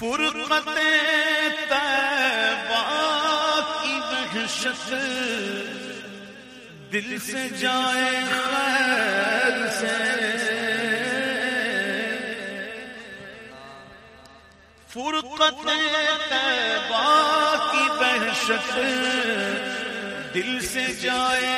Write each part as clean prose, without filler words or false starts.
فرقت طیبہ کی وحشت دل سے جائے خیر سے، فرقت طیبہ کی وحشت دل سے جائے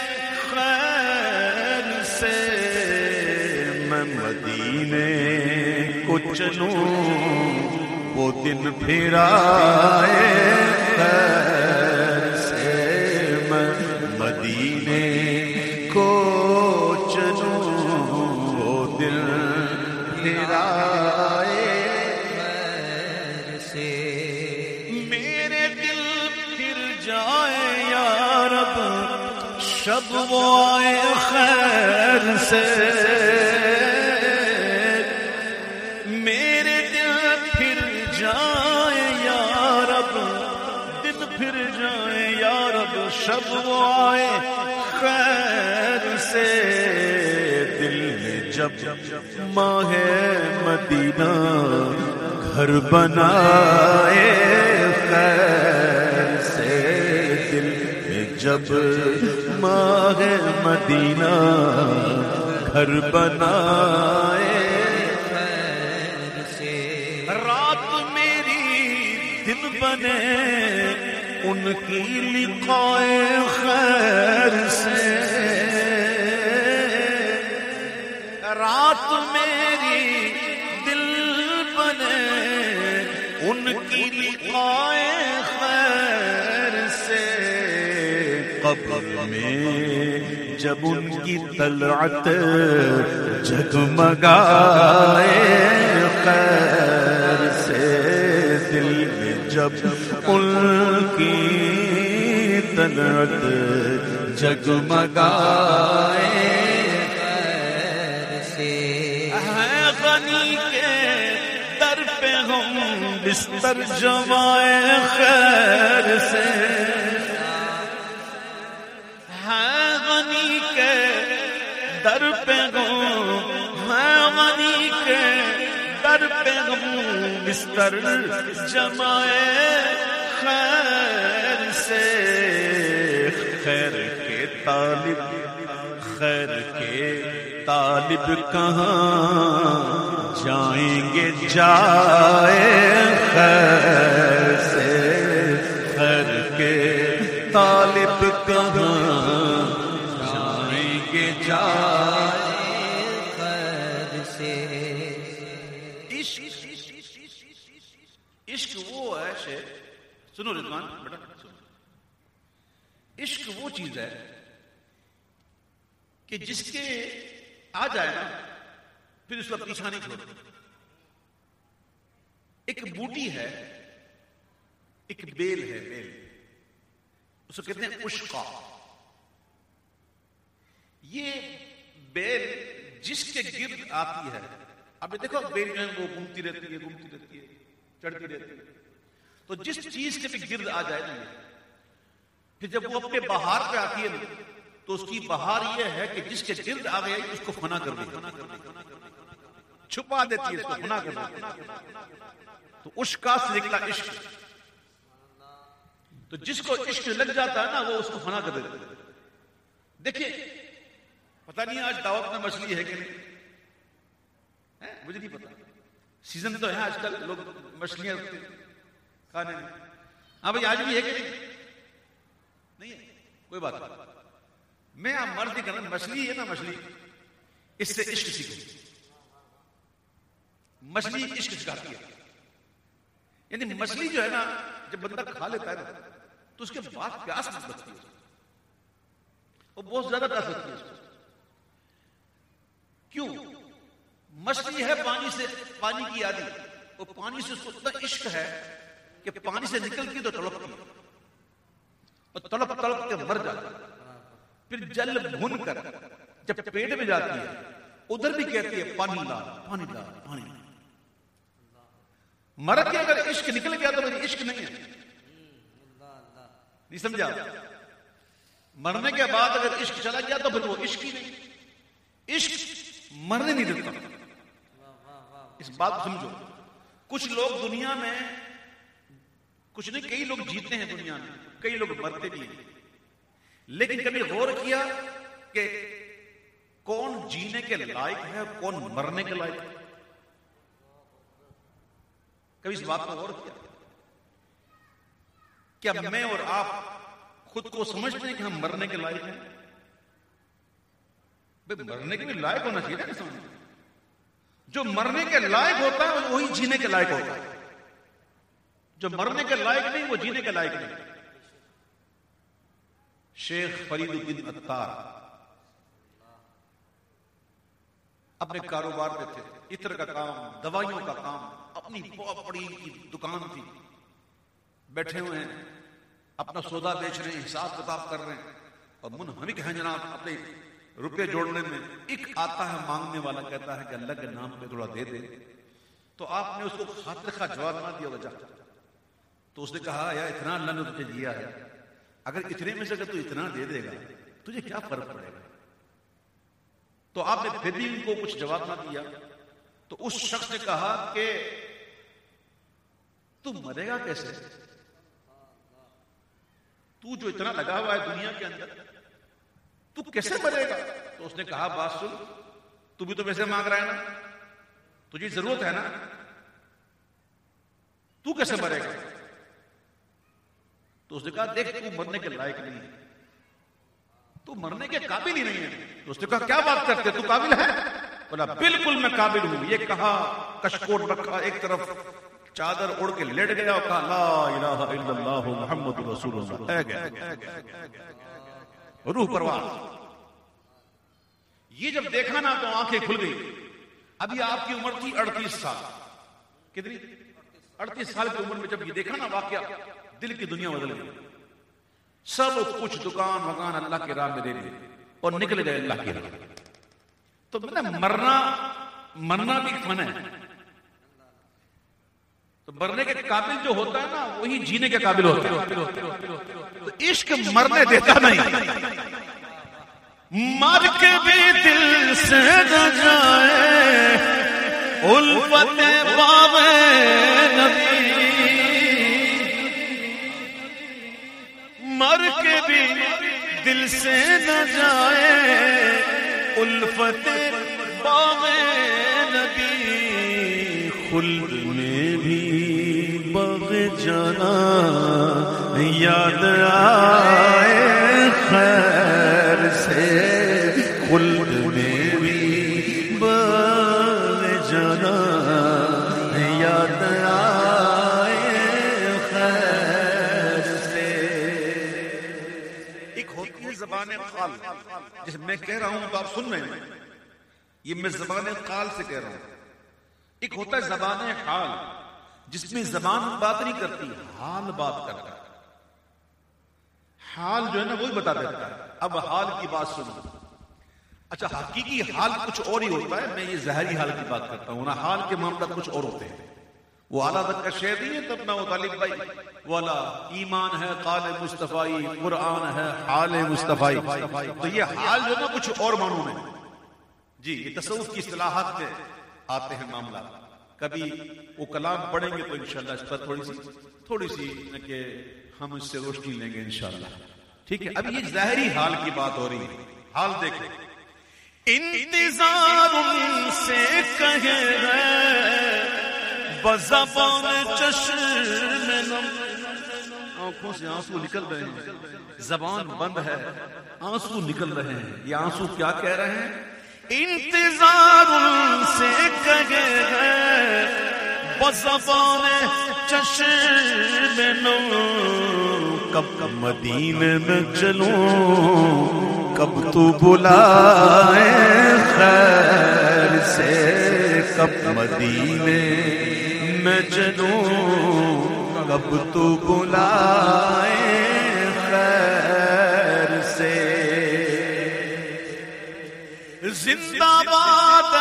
خیر سے، میں مدینے کو چلوں وہ دن پھر آئے خیر سے، میں مدینے کو چلوں وہ دن پھر آئے خیر سے، میرے دل پھر جائے یا رب شب وہ آئے خیر سے، میرے دل پھر جائے یا رب، دل پھر جائے یا رب شب وہ آئے خیر سے، دل میں جب ماہ مدینہ گھر بنائے خیر سے، دل میں جب ماہ مدینہ گھر بنائے خیر سے، رات میری دن بنے ان کی لقائے خیر سے، رات میری دل بنے ان کی لقائے خیر سے، قبر میں جب ان کی طلعت جگمگائے خیر سے، دل میں جب ان کی طلعت جگمگائے خیر سے، ہے غنی کے در پہ ہم بستر جمائے خیر سے، در پہ ہوں میں غنی کے در پہ ہوں بستر جمائے خیر سے، خیر کے طالب کہاں جائیں گے جائے خیر سے، خیر کے طالب کہاں جائے خیر سے، عشق وہ ہے شیخ، سنو رضوان بیٹا سنو، عشق وہ چیز ہے کہ جس کے آ جائے نا پھر اس کا پیچھا نہیں چھوڑتا، ایک بوٹی ہے، ایک بیل ہے، بیل اس کو کہتے ہیں عشقہ، یہ بیل جس کے گرد آتی ہے، اب دیکھو بیل جو ہے وہ گھومتی رہتی ہے چڑھتی رہتی ہے، تو جس چیز کے بھی گرد آ جائے نا پھر جب وہ اپنے بہار پہ آتی ہے تو اس کی بہار یہ ہے کہ جس کے گرد آ گئی اس کو فنا کر دیتی، چھپا دیتی ہے، اس کو فنا کر دیتی، تو عشقہ سے نکلا عشق، تو جس کو عشق لگ جاتا ہے نا وہ اس کو فنا کر دیتا ہے۔ دیکھیے پتہ نہیں آج دعوت میں مچھلی ہے کہ نہیں، مجھے نہیں پتا، سیزن تو ہے آج کل لوگ مچھلیاں کھانے میں، ہاں بھائی آج بھی ہے کہ نہیں ہے، کوئی بات نہیں، میں آپ مرض نہیں کرنا، مچھلی ہے نا، مچھلی اس سے عشق سیکھو، مچھلی عشق سکھاتی ہے، یعنی مچھلی جو ہے نا جب بندہ کھا لیتا ہے نا تو اس کے بعد پیاس نہیں لگتی ہے، وہ بہت زیادہ پیاس لگتی ہے، کیوں؟ مچھلی ہے پانی سے، پانی کی عادی، وہ پانی سے اس کو اتنا عشق ہے کہ پانی سے نکلتی تو تڑپتی ہے، اور تڑپ کے مر جاتی ہے، پھر جل بھون کر جب پیٹ میں جاتی ہے ادھر بھی کہتی ہے پانی لا پانی لا پانی لا، مر کے اگر عشق نکل گیا تو میری عشق نہیں ہے، نہیں سمجھا؟ مرنے کے بعد اگر عشق چلا گیا تو پھر وہ عشق ہی نہیں، عشق مرنے نہیں دیتا، اس بات کو سمجھو، کچھ لوگ دنیا میں کچھ نہیں، کئی لوگ جیتے ہیں دنیا میں، کئی لوگ مرتے بھی ہیں، لیکن کبھی غور کیا کہ کون جینے کے لائق ہے اور کون مرنے کے لائق ہے؟ کبھی اس بات کو غور کیا؟ کیا میں اور آپ خود کو سمجھتے ہیں کہ ہم مرنے کے لائق ہیں؟ مرنے کے بھی لائق ہونا چاہیے نا انسان۔ جو مرنے کے لائق ہوتا ہے وہی جینے کے لائق ہوتا ہے، جو مرنے کے لائق نہیں وہ جینے کے لائق نہیں۔ شیخ فرید الدین عطار اپنے کاروبار پہ تھے، عطر کا کام، دوائیوں کا کام، اپنی بہت بڑی دکان تھی، بیٹھے ہوئے ہیں، اپنا سودا بیچ رہے ہیں، حساب کتاب کر رہے ہیں، اور منہمک ہیں جناب اپنے روپے جوڑنے میں۔ ایک آتا ہے مانگنے والا، کہتا ہے کہ اللہ کے نام پہ تھوڑا دے دے، تو آپ نے اس کو خاطر خواہ جواب نہ دیا وجہ، تو اس نے کہا یا اتنا اللہ نے تجھے دیا ہے، اگر اتنے میں سے اگر تو اتنا دے دے گا تجھے کیا فرق پڑے گا؟ تو آپ نے پھر بھی ان کو کچھ جواب نہ دیا، تو اس شخص نے کہا کہ تو مرے گا کیسے؟ تو جو اتنا لگا ہوا ہے دنیا کے اندر، تو کیسے مرے گا؟ تو اس نے کہا بات سن، تو بھی تو پیسے مانگ رہا ہے نا، تجھے ضرورت ہے نا، تو کیسے مرے گا؟ تو اس نے کہا دیکھ تو مرنے کے لائق نہیں ہے، تو مرنے کے قابل ہی نہیں ہے۔ تو اس نے کہا کیا بات کرتے، تو قابل ہے؟ بولا بالکل میں قابل ہوں۔ یہ کہا، کشکول رکھا ایک طرف، چادر اڑ کے لیٹ گیا اور کہا لا الہ الا اللہ محمد رسول اللہ، اے گیا روح پرواز۔ یہ جب دیکھا نا تو آنکھیں کھل گئی۔ ابھی آپ کی عمر تھی 38 سال، کتنی؟ 38 سال کی عمر میں جب یہ دیکھا نا واقعہ، دل کی دنیا بدل گئی۔ سب کچھ دکان وکان اللہ کی راہ میں دے دی اور نکل گئے اللہ کی راہ۔ تو مرنا بھی ایک فن ہے، تو مرنے کے قابل جو ہوتا ہے نا وہی جینے کے قابل ہوتا ہے۔ تو عشق مرنے دیتا نہیں، مر کے بھی دل سے نہ جائے الفت پاوے نبی، مر کے بھی دل سے نہ جائے الفت پاوے نبی، خلد میں بھی بغ جانا یاد آئے خیر سے، خلد میں بھی بغ جانا یاد آئے خیر سے۔ ایک ہوتی ہے زبان قال، جیسے میں کہہ رہا ہوں تو آپ سن رہے ہیں، یہ میں زبان قال سے کہہ رہا ہوں۔ ایک ہوتا ہے زبان حال، جس میں زبان بات نہیں کرتی، حال بات کرتا ہے۔ حال جو ہے نا وہی بتا دیتا ہے۔ اب حال کی بات سنو۔ اچھا حقیقی حال کچھ اور ہی ہوتا ہے، میں یہ ظاہری حال کی بات کرتا ہوں نا، حال کے معاملات کچھ اور ہوتے ہیں۔ وہ اعلیٰ حضرت کا شعر نہیں ہے تب نہ وہ طالب بھائی والا، ایمان ہے قال مصطفی، قرآن ہے حال مصطفی۔ تو یہ حال جو ہے نا کچھ اور معنوں میں، جی یہ تصوف کی اصطلاحات میں آتے ہیں معاملات۔ کبھی وہ کلام پڑھیں گے تو انشاءاللہ اس پر تھوڑی سی کہ ہم اس سے روشنی لیں گے انشاءاللہ، ٹھیک ہے۔ اب یہ ظاہری حال کی بات ہو رہی ہے۔ حال دیکھیں، انتظار ان سے کہے گئے بزبان چشم نم، آنکھوں سے آنسو نکل رہے ہیں، زبان بند ہے، آنسو نکل رہے ہیں۔ یہ آنسو کیا کہہ رہے ہیں؟ انتظار ان سے کہے گئے بزبان چشم نم، کب مدینے میں چلوں، کب تو بلائے خیر سے، کب مدینے میں چلوں، کب تو بلائے خیر سے۔ زندہ باد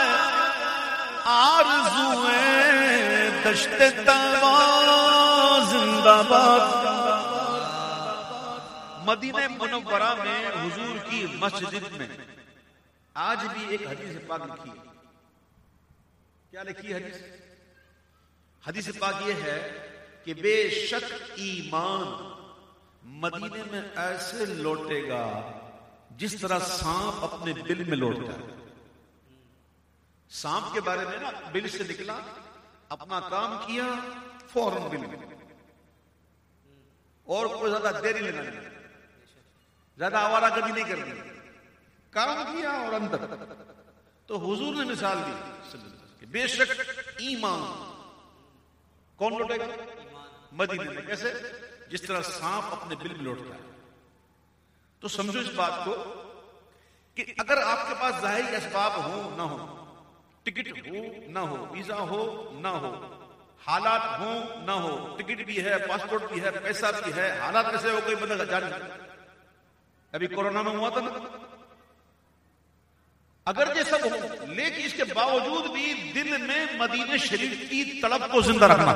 آرزوئے دشت طیبہ، زندہ باد۔ مدینہ منورہ میں حضور کی مسجد میں آج بھی ایک حدیث پاک لکھی ہے۔ کیا لکھی حدیث؟ حدیث پاک یہ ہے کہ بے شک ایمان مدینے میں ایسے لوٹے گا جس طرح سانپ اپنے بل میں لوٹتا ہے. سانپ کے بارے میں نا، بل سے نکلا، اپنا کام کیا، فوراً بل میں، اور کوئی زیادہ دیری لینا نہیں، زیادہ آوارہ گردی نہیں کرنی، کام کیا اور اندر. تو حضور نے مثال دی کہ بے شک ایمان کون لوٹے گا؟ مدینے میں. کیسے؟ جس طرح سانپ اپنے بل میں لوٹتا ہے. تو سمجھو اس بات کو کہ اگر آپ کے پاس ظاہری اسباب ہو نہ ہو، ٹکٹ ہو نہ ہو، ویزا ہو نہ ہو، حالات ہو نہ ہو، ٹکٹ بھی ہے، پاسپورٹ بھی ہے، پیسہ بھی ہے، حالات کیسے ہو کوئی بندہ جان نہیں. ابھی کورونا میں ہوا تھا نا. اگر یہ سب ہو، لیکن اس کے باوجود بھی دل میں مدینہ شریف کی طلب کو زندہ رکھنا،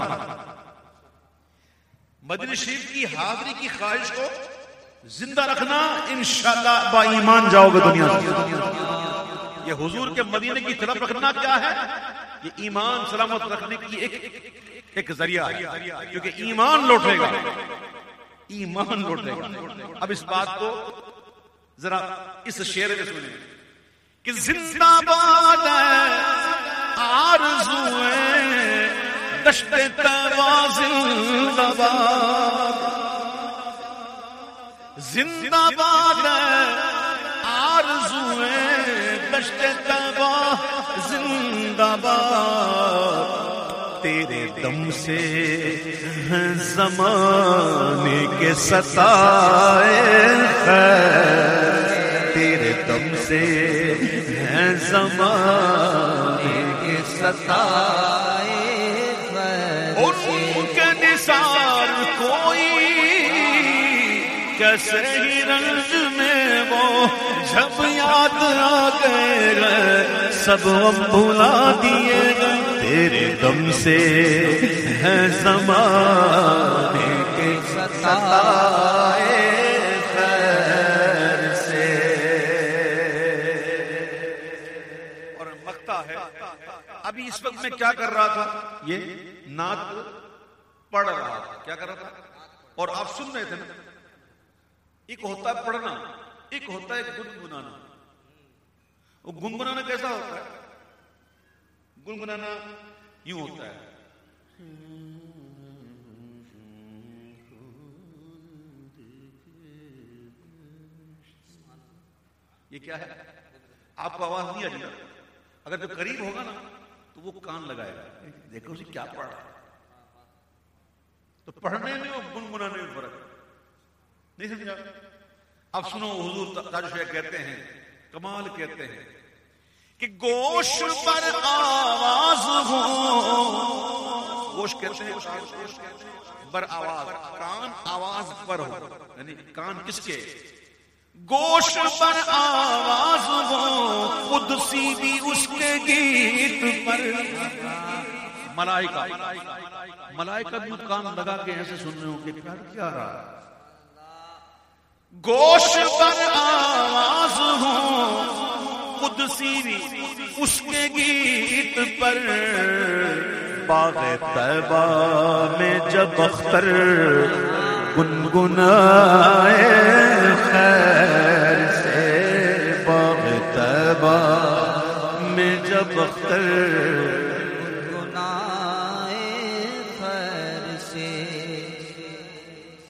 مدینہ شریف کی حاضری کی خواہش کو زندہ رکھنا. انشاءاللہ با ایمان جاؤ گے دنیا سے. یہ حضور کے مدینے کی طرف رکھنا کیا ہے؟ یہ ایمان سلامت رکھنے کی ایک ذریعہ ہے، کیونکہ ایمان لوٹے گا، ایمان لوٹے گا. اب اس بات کو ذرا اس شعر میں سنیں کہ زندہ باد آرزوئیں دشت طیبہ زندہ باد، زندہ باد آرزوئیں دشت طیبہ زندہ باد. تیرے دم سے ہیں زمانے کے ستائے خیر، تیرے دم سے ہیں زمانے کے ستائے خیر. ان کے نثار کوئی کیسے ہی رنج میں وہ جب یاد آ گئے سب بھلا دیے گئے. تیرے دم سے ہے زمانے کے ستائے خیر سے. اور مقطع ہے. ابھی اس وقت میں کیا کر رہا تھا؟ یہ نعت پڑھ رہا تھا. کیا کر رہا تھا؟ اور آپ سن رہے تھے نا. ایک ہوتا ہے پڑھنا، ایک ہوتا ہے گنگنانا. وہ گنگنانا کیسا ہوتا ہے؟ گنگنانا یوں ہوتا ہے، یہ کیا ہے؟ آپ کو آواز نہیں آ رہی. اگر جو قریب ہوگا نا تو وہ کان لگائے گا، دیکھو اسے کیا پڑھ رہا ہے. تو پڑھنے میں اور گنگنانے میں فرق نہیں سمجھا. اب سنو، حضور تاج شیخ کہتے ہیں، کمال کہتے ہیں کہ گوش پر آواز ہو. گوش کہتے ہیں بر آواز، کان آواز پر ہو، یعنی کان کس کے؟ گوش پر آواز ہو، قدسی بھی اس کے گیت پر. ملائکہ بھی کان لگا کے ایسے سن رہے ہو کہ کیا رہا ہے. گوش پر آواز ہو، قدسی بھی اس کے گیت پر. باغ طیبہ میں جب اختر گنگنائے خیر سے، باغ طیبہ میں جب اختر گنگنائے خیر سے.